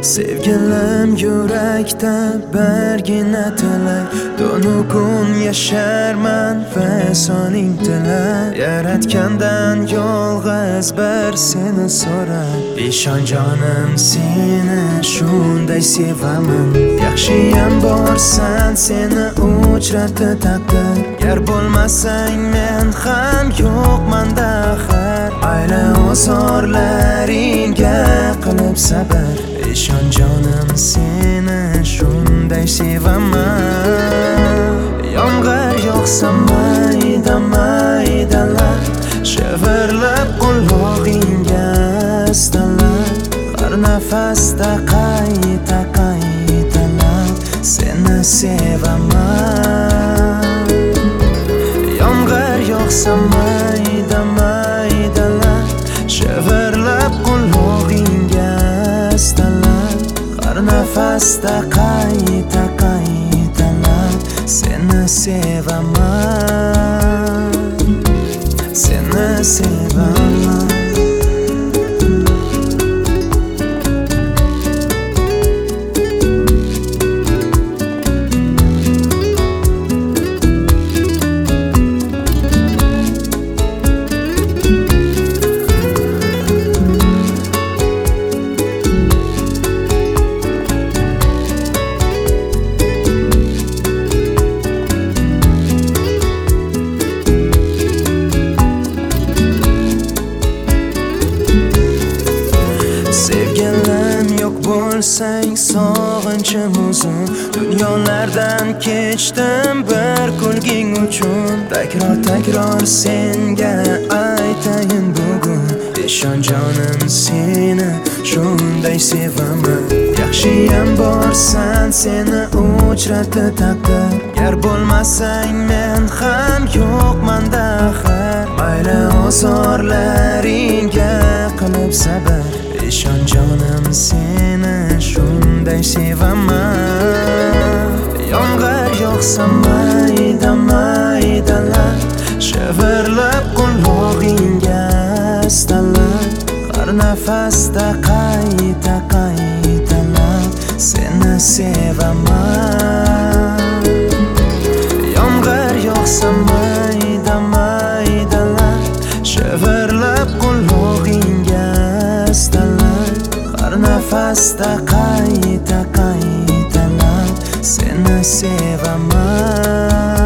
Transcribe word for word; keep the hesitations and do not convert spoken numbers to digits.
Sevgilim yurakda birgina tilak, tunu kun yasharman va soning tilak. Yaratgandan yolg'iz bir seni so'rab, ishon jonim seni shunday sevaman. Yaxshiyam borsan seni uchratdi taqdir, gar bo'lmasang men ham yo'qman-da axir. Mayli ozorlaringga qilib sabr, ishon jonim seni shunday sevaman. Yomg'ir yog'sa mayda maydalar, shivirlab qulog'ingga istalar. Har nafasda qayta qaytalab seni sevaman. Yomg'ir yog'sa mayda maydalar, shivirlab qulog'ingga istalar. Har nafasda qayta qaytalab seni sevaman, seni sevaman. Sevgilim yo'q bo'lsang sog'inchim uzun, dunyolardan kechdim bir kulging uchun. Takror takror senga aytayin bugun, ishon jonim seni shunday sevaman. Yaxshiyam borsan seni uchratdi taqdir, gar bo'lmasang men ham yo'qman-da axir. Mayli ozorlaringga qilib sabr, ishon jonim seni shunday sevaman. Yomg'ir yog'sa mayda maydalar, shivirlab qulog'ingga istalar. Har nafasda qayta qaytalab seni sevaman. Yomg'ir yog'sa mayda maydalar, shivirlab qulog'ingga istalar. Har nafasda qayta qaytalab seni sevaman.